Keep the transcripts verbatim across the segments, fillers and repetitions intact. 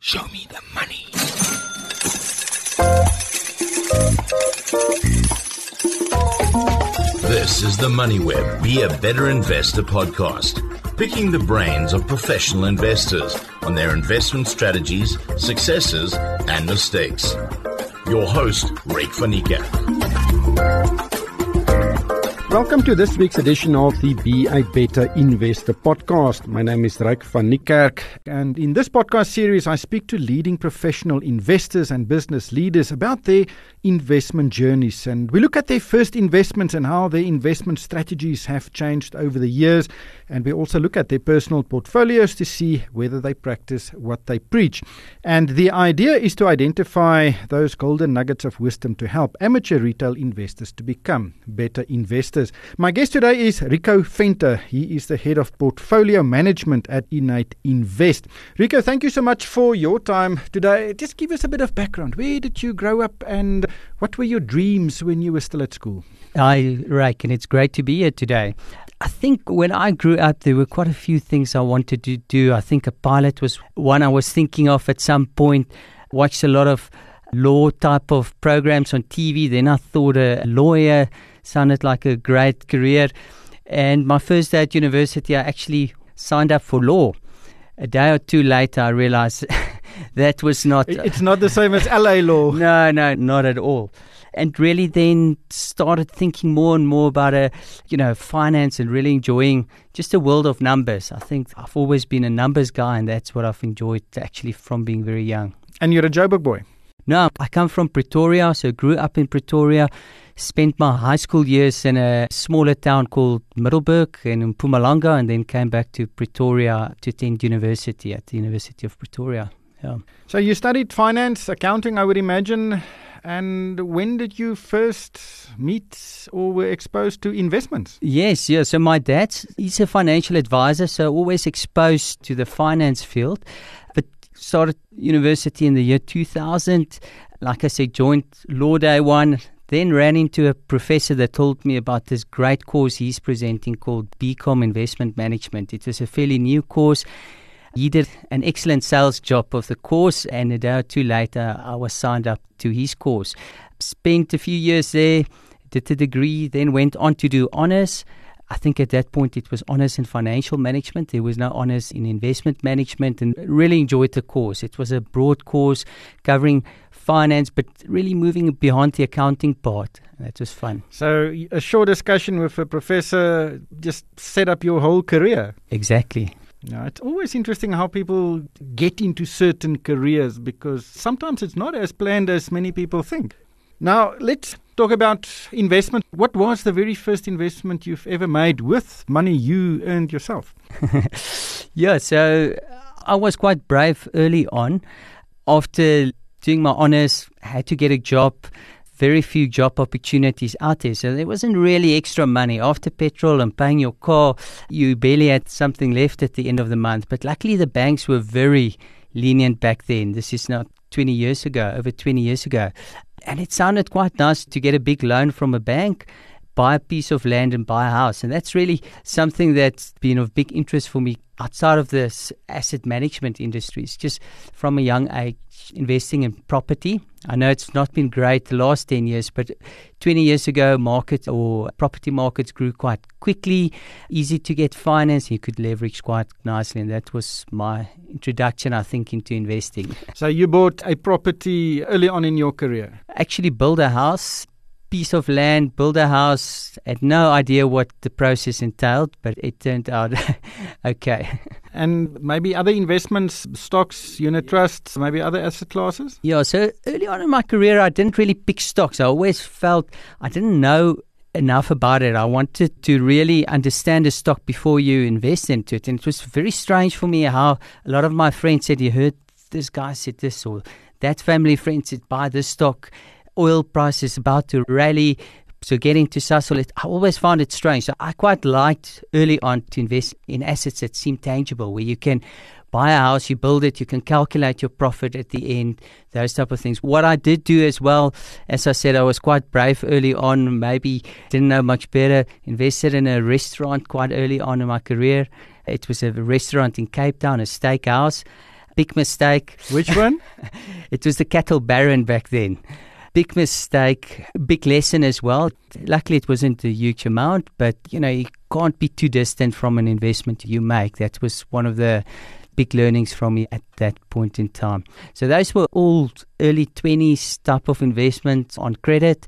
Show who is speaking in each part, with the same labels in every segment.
Speaker 1: Show me the money. This is the Money Web Be a Better Investor podcast, picking the brains of professional investors on their investment strategies, successes, and mistakes. Your host, Ryk van Niekerk.
Speaker 2: Welcome to this week's edition of the Be a Better Investor podcast. My name is Ryk van Niekerk, and in this podcast series, I speak to leading professional investors and business leaders about their investment journeys. And we look at their first investments and how their investment strategies have changed over the years. And we also look at their personal portfolios to see whether they practice what they preach. And the idea is to identify those golden nuggets of wisdom to help amateur retail investors to become better investors. My guest today is Rico Venter. He is the head of portfolio management at Innate Invest. Rico, thank you so much for your time today. Just give us a bit of background. Where did you grow up and what were your dreams when you were still at school?
Speaker 3: Hi, Ryk, and it's great to be here today. I think when I grew up, there were quite a few things I wanted to do. I think a pilot was one I was thinking of at some point. Watched a lot of law type of programs on T V. Then I thought a lawyer sounded like a great career. And my first day at university, I actually signed up for law. A day or two later, I realized that was not...
Speaker 2: It's not the same as L A law.
Speaker 3: No, no, not at all. And really then started thinking more and more about, a, you know, finance and really enjoying just a world of numbers. I think I've always been a numbers guy, and that's what I've enjoyed actually from being very young.
Speaker 2: And you're a Joburg boy?
Speaker 3: No, I come from Pretoria, so grew up in Pretoria. Spent my high school years in a smaller town called Middelburg and in Mpumalanga, and then came back to Pretoria to attend university at the University of Pretoria. Yeah.
Speaker 2: So you studied finance, accounting, I would imagine. And when did you first meet or were exposed to investments?
Speaker 3: Yes, yeah. So my dad, he's a financial advisor, so always exposed to the finance field. But started university in the year two thousand. Like I said, joined Law Day One. Then ran into a professor that told me about this great course he's presenting called B Com Investment Management. It was a fairly new course. He did an excellent sales job of the course, and a day or two later, I was signed up to his course. Spent a few years there, did the degree, then went on to do honours. I think at that point it was honours in financial management. There was no honours in investment management, and really enjoyed the course. It was a broad course covering finance, but really moving beyond the accounting part. That was fun.
Speaker 2: So a short discussion with a professor just set up your whole career.
Speaker 3: Exactly.
Speaker 2: Now, it's always interesting how people get into certain careers because sometimes it's not as planned as many people think. Now, let's talk about investment. What was the very first investment you've ever made with money you earned yourself?
Speaker 3: Yeah, so I was quite brave early on. After doing my honours, I had to get a job. Very few job opportunities out there. So there wasn't really extra money. After petrol and paying your car, you barely had something left at the end of the month. But luckily the banks were very lenient back then. This is now twenty years ago, over twenty years ago. And it sounded quite nice to get a big loan from a bank, buy a piece of land and buy a house. And that's really something that's been of big interest for me outside of this asset management industries, just from a young age, investing in property. I know it's not been great the last ten years, but twenty years ago, market or property markets grew quite quickly, easy to get finance. You could leverage quite nicely, and that was my introduction, I think, into investing.
Speaker 2: So you bought a property early on in your career?
Speaker 3: Actually built a house, piece of land, build a house. Had no idea what the process entailed, but it turned out okay.
Speaker 2: And maybe other investments, stocks, unit trusts, maybe other asset classes?
Speaker 3: Yeah, so early on in my career, I didn't really pick stocks. I always felt I didn't know enough about it. I wanted to really understand a stock before you invest into it. And it was very strange for me how a lot of my friends said, you heard this guy said this, or that family friend said, buy this stock. Oil price is about to rally, so getting to Sasol, I always found it strange. So I quite liked early on to invest in assets that seem tangible, where you can buy a house, you build it, you can calculate your profit at the end, those type of things. What I did do as well, as I said, I was quite brave early on, maybe didn't know much better, invested in a restaurant quite early on in my career. It was a restaurant in Cape Town, a steakhouse. big mistake.
Speaker 2: Which one?
Speaker 3: It was the cattle baron back then. Big mistake, big lesson as well. Luckily, it wasn't a huge amount, but you know, you can't be too distant from an investment you make. That was one of the big learnings from me at that point in time. So those were all early twenties type of investments on credit.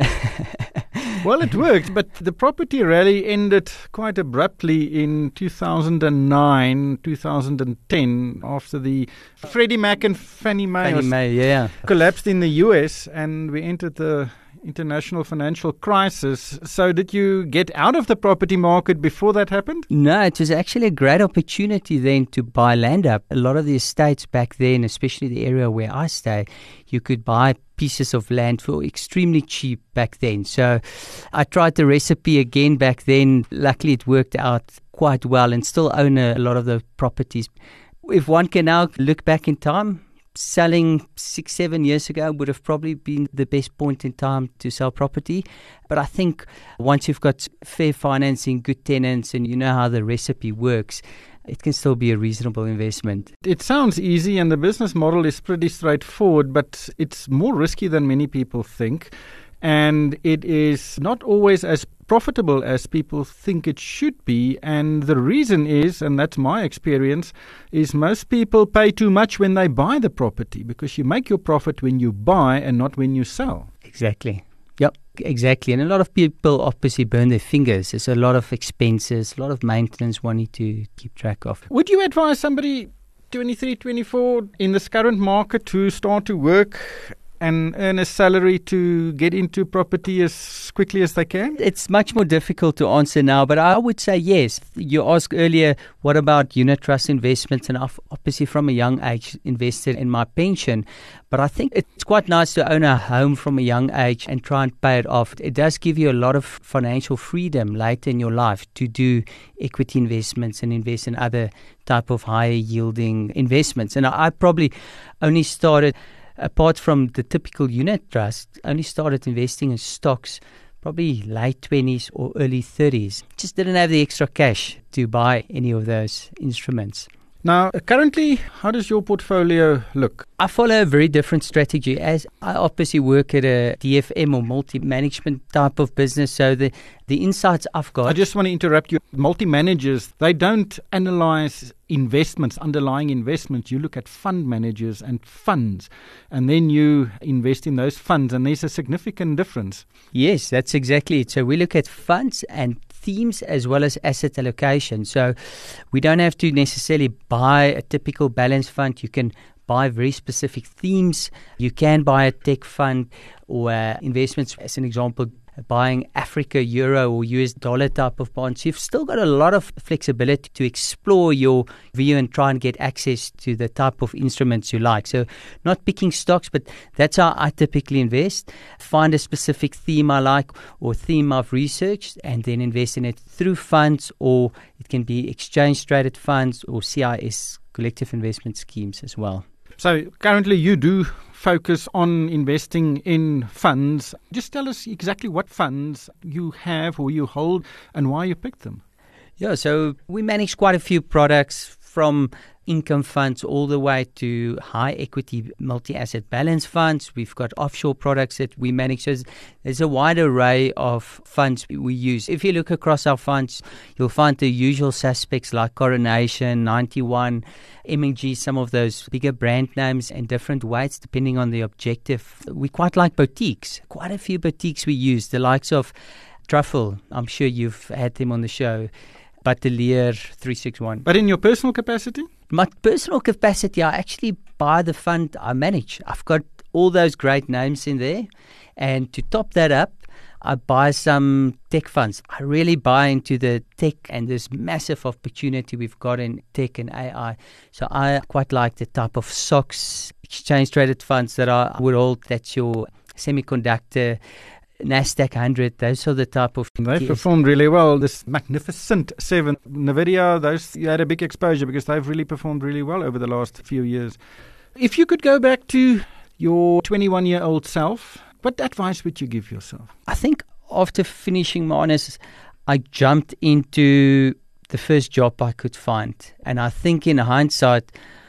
Speaker 2: Well, it worked, but the property rally ended quite abruptly in two thousand nine, two thousand ten, after the Freddie Mac and Fannie Mae,
Speaker 3: Fannie Mae, yeah.
Speaker 2: collapsed in the U S, and we entered the international financial crisis. So did you get out of the property market before that happened?
Speaker 3: No, it was actually a great opportunity then to buy land up. A lot of the estates back then, especially the area where I stay, you could buy pieces of land for extremely cheap back then. So I tried the recipe again back then. Luckily, it worked out quite well and still own a, a lot of the properties. If one can now look back in time, selling six, seven years ago would have probably been the best point in time to sell property. But I think once you've got fair financing, good tenants, and you know how the recipe works, it can still be a reasonable investment.
Speaker 2: It sounds easy and the business model is pretty straightforward, but it's more risky than many people think. And it is not always as profitable as people think it should be. And the reason is, and that's my experience, is most people pay too much when they buy the property, because you make your profit when you buy and not when you sell.
Speaker 3: Exactly. Yep, exactly. And a lot of people obviously burn their fingers. There's a lot of expenses, a lot of maintenance one need to keep track of.
Speaker 2: Would you advise somebody twenty-three, twenty-four in this current market to start to work and earn a salary to get into property as quickly as they can?
Speaker 3: It's much more difficult to answer now, but I would say yes. You asked earlier, what about unit trust investments? And I've obviously from a young age invested in my pension. But I think it's quite nice to own a home from a young age and try and pay it off. It does give you a lot of financial freedom later in your life to do equity investments and invest in other type of higher yielding investments. And I, I probably only started, apart from the typical unit trust, only started investing in stocks probably late twenties or early thirties. Just didn't have the extra cash to buy any of those instruments.
Speaker 2: Now, currently, how does your portfolio look?
Speaker 3: I follow a very different strategy, as I obviously work at a D F M or multi-management type of business. So the, the insights I've got...
Speaker 2: I just want to interrupt you. Multi-managers, they don't analyze investments, underlying investments. You look at fund managers and funds, and then you invest in those funds, and there's a significant difference.
Speaker 3: Yes, that's exactly it. So we look at funds and themes as well as asset allocation. So we don't have to necessarily buy a typical balanced fund. You can buy very specific themes. You can buy a tech fund or uh, investments, as an example, buying Africa, Euro or U S dollar type of bonds. You've still got a lot of flexibility to explore your view and try and get access to the type of instruments you like. So not picking stocks, but that's how I typically invest. Find a specific theme I like or theme I've researched and then invest in it through funds, or it can be exchange traded funds or C I S, collective investment schemes as well.
Speaker 2: So currently you do focus on investing in funds. Just tell us exactly what funds you have or you hold and why you picked them.
Speaker 3: Yeah, so we manage quite a few products, from income funds all the way to high equity multi-asset balance funds. We've got offshore products that we manage. So there's a wide array of funds we use. If you look across our funds, you'll find the usual suspects like Coronation, ninety-one, M and G, some of those bigger brand names and different weights depending on the objective. We quite like boutiques. Quite a few boutiques we use, the likes of Truffle. I'm sure you've had them on the show. Batelier, three sixty-one.
Speaker 2: But in your personal capacity?
Speaker 3: My personal capacity, I actually buy the fund I manage. I've got all those great names in there. And to top that up, I buy some tech funds. I really buy into the tech and this massive opportunity we've got in tech and A I. So I quite like the type of stocks, exchange-traded funds that I would hold. That's your semiconductor, NASDAQ one hundred, those are the type of...
Speaker 2: They've performed really well. This Magnificent Seven, NVIDIA, those you had a big exposure because they've really performed really well over the last few years. If you could go back to your twenty-one-year-old self, what advice would you give yourself?
Speaker 3: I think after finishing my honours, I jumped into the first job I could find. And I think in hindsight,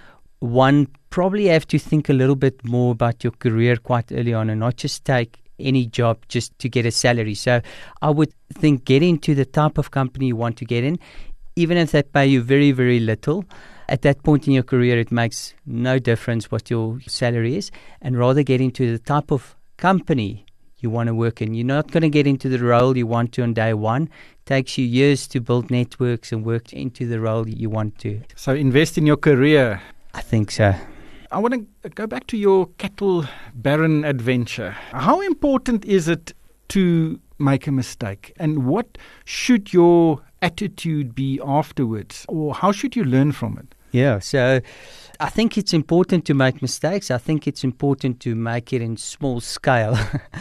Speaker 3: one, probably have to think a little bit more about your career quite early on and not just take any job just to get a salary. So I would think get into the type of company you want to get in, even if they pay you very, very little. At that point in your career, it makes no difference what your salary is, and rather get into the type of company you want to work in. You're not going to get into the role you want to on day one. It takes you years to build networks and work into the role you want to.
Speaker 2: So invest in your career.
Speaker 3: I think so.
Speaker 2: I want to go back to your cattle baron adventure. How important is it to make a mistake? And what should your attitude be afterwards? Or how should you learn from it?
Speaker 3: Yeah, so I think it's important to make mistakes. I think it's important to make it in small scale.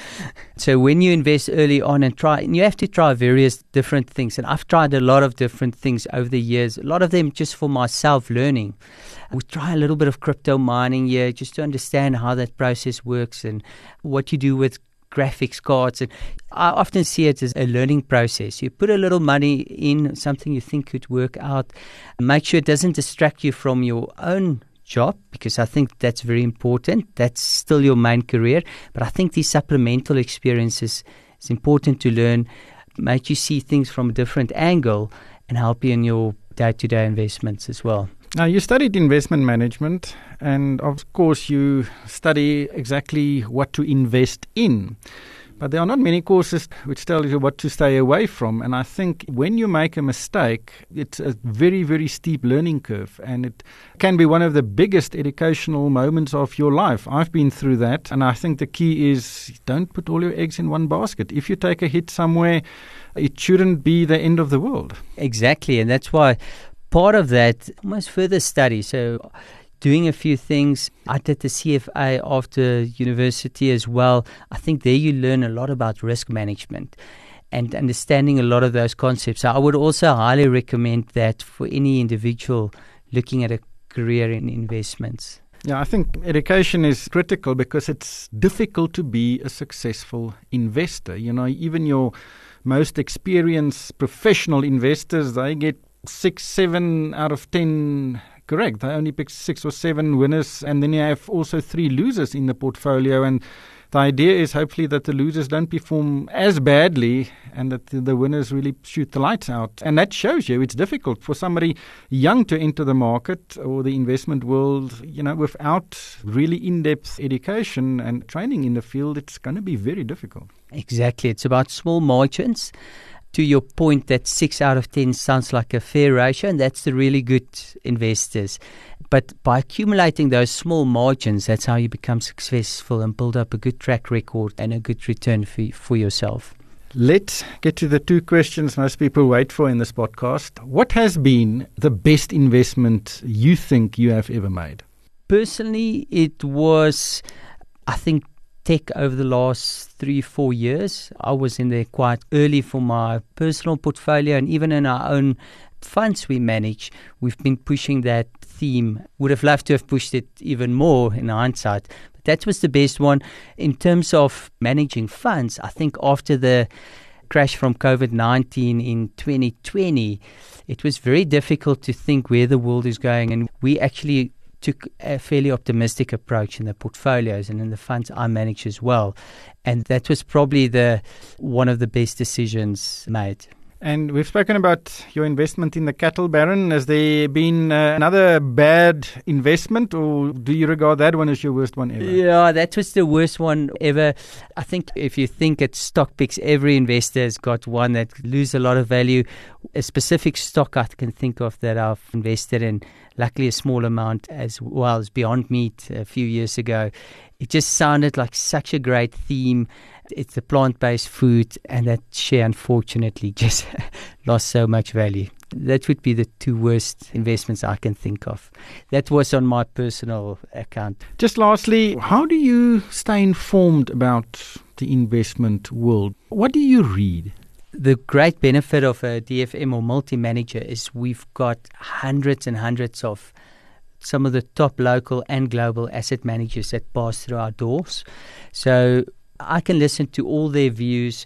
Speaker 3: So when you invest early on and try, and you have to try various different things. And I've tried a lot of different things over the years, a lot of them just for myself learning. We try a little bit of crypto mining here just to understand how that process works and what you do with graphics cards. And I often see it as a learning process. You put a little money in something you think could work out. Make sure it doesn't distract you from your own job, because I think that's very important. That's still your main career. But I think these supplemental experiences is important to learn, make you see things from a different angle and help you in your day-to-day investments as well.
Speaker 2: Now, you studied investment management, and of course you study exactly what to invest in. But there are not many courses which tell you what to stay away from. And I think when you make a mistake, it's a very, very steep learning curve. And it can be one of the biggest educational moments of your life. I've been through that. And I think the key is don't put all your eggs in one basket. If you take a hit somewhere, it shouldn't be the end of the world.
Speaker 3: Exactly. And that's why part of that, almost further study. So doing a few things. I did the C F A after university as well. I think there you learn a lot about risk management and understanding a lot of those concepts. So I would also highly recommend that for any individual looking at a career in investments.
Speaker 2: Yeah, I think education is critical because it's difficult to be a successful investor. You know, even your most experienced professional investors, they get six, seven out of ten correct. They only pick six or seven winners, and then you have also three losers in the portfolio. And the idea is hopefully that the losers don't perform as badly and that the winners really shoot the lights out. And that shows you it's difficult for somebody young to enter the market or the investment world, you know, without really in-depth education and training in the field. It's going to be very difficult.
Speaker 3: Exactly. It's about small margins. To your point that six out of ten sounds like a fair ratio, and that's the really good investors. But by accumulating those small margins, that's how you become successful and build up a good track record and a good return for, for yourself.
Speaker 2: Let's get to the two questions most people wait for in this podcast. What has been the best investment you think you have ever made?
Speaker 3: Personally, it was, I think, tech over the last three, four years. I was in there quite early for my personal portfolio, and even in our own funds we manage, we've been pushing that theme. Would have loved to have pushed it even more in hindsight, but that was the best one. In terms of managing funds, I think after the crash from COVID nineteen in twenty twenty, it was very difficult to think where the world is going, and we actually took a fairly optimistic approach in the portfolios and in the funds I manage as well. And that was probably the one of the best decisions made.
Speaker 2: And we've spoken about your investment in the cattle baron. Has there been uh, another bad investment, or do you regard that one as your worst one ever?
Speaker 3: Yeah, that was the worst one ever. I think if you think at stock picks, every investor has got one that lose a lot of value. A specific stock I can think of that I've invested in, luckily a small amount as well, as Beyond Meat a few years ago. It just sounded like such a great theme. It's a plant-based food, and that share unfortunately just lost so much value. That would be the two worst investments I can think of. That was on my personal account.
Speaker 2: Just lastly, how do you stay informed about the investment world? What do you read?
Speaker 3: The great benefit of a D F M or multi-manager is we've got hundreds and hundreds of some of the top local and global asset managers that pass through our doors. So I can listen to all their views,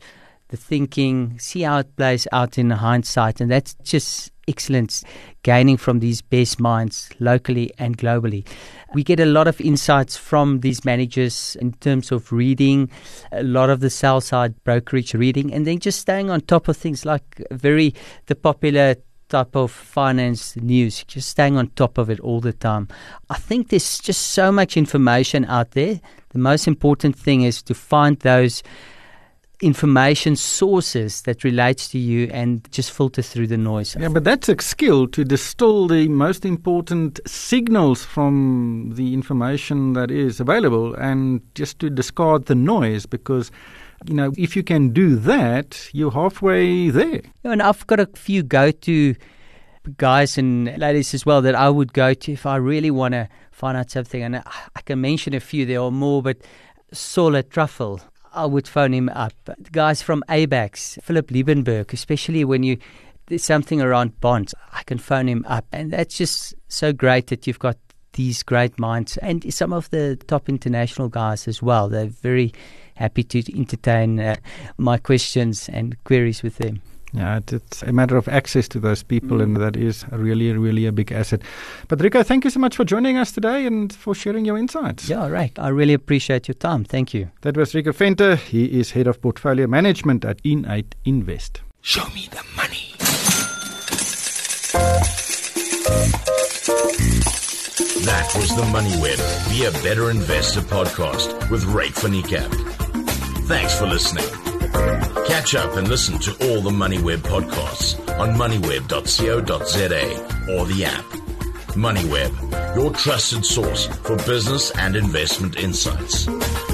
Speaker 3: the thinking, see how it plays out in hindsight. And that's just excellence, gaining from these best minds locally and globally. We get a lot of insights from these managers in terms of reading, a lot of the sell-side brokerage reading, and then just staying on top of things like very the popular type of finance news, just staying on top of it all the time. I think there's just so much information out there. The most important thing is to find those information sources that relates to you and just filter through the noise.
Speaker 2: Yeah, but that's a skill to distill the most important signals from the information that is available and just to discard the noise, because you know, if you can do that, you're halfway there.
Speaker 3: Yeah, and I've got a few go-to guys and ladies as well that I would go to if I really want to find out something. And I can mention a few, there are more, but Saul at Truffle, I would phone him up. The guys from A B A X, Philip Liebenberg, especially when you there's something around bonds, I can phone him up. And that's just so great that you've got these great minds. And some of the top international guys as well. They're very happy to entertain uh, my questions and queries with them.
Speaker 2: Yeah, it's a matter of access to those people, mm. and that is really, really a big asset. But Rico, thank you so much for joining us today and for sharing your insights.
Speaker 3: Yeah, right. I really appreciate your time. Thank you.
Speaker 2: That was Rico Venter. He is Head of Portfolio Management at In eight Invest.
Speaker 1: Show me the money. That was the MoneyWeb, Be a Better Investor podcast with Ryk van Niekerk. Thanks for listening. Catch up and listen to all the MoneyWeb podcasts on moneyweb dot co dot za or the app. MoneyWeb, your trusted source for business and investment insights.